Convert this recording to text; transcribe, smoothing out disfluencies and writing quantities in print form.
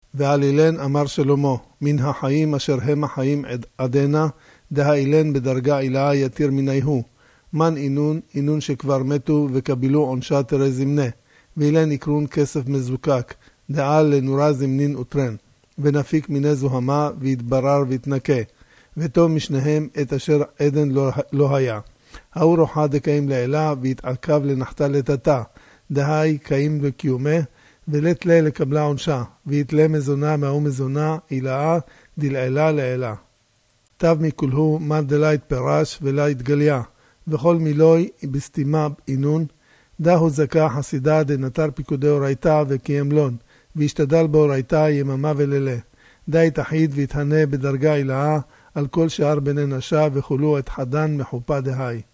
ועל אילן אמר שלמה, מן החיים אשר הם החיים עדנה, דה אילן בדרגה אילאה יתיר מיניהו. מן אינון שכבר מתו וקבלו עונשה תרא זמנה, ואילן יקרון כסף מזוקק, דעה לנורה זמנין וטרן, ונפיק מיני זוהמה ויתברר ויתנקה, וטוב משניהם את אשר עדן לא היה. ההוא רוחה דקאים לאלה ויתעקב לנחתה לטאטה, דהי קאים לקיומה, ולת לה לקבלה עונשה, ויתלה מזונה מהוא מזונה אילאה דלעילה לאלה. תב מכולהו מה דלה התפרש ולה התגליה, וכל מילוי בסתימה אינון, דהו זכה חסידה דנטר פיקודי אורייתה וקיימלון, והשתדל באורייתה יממה ולילה. די תחיד והתהנה בדרגה אילאה על כל שאר בני נשה וכולו את חדן מחופה דהי.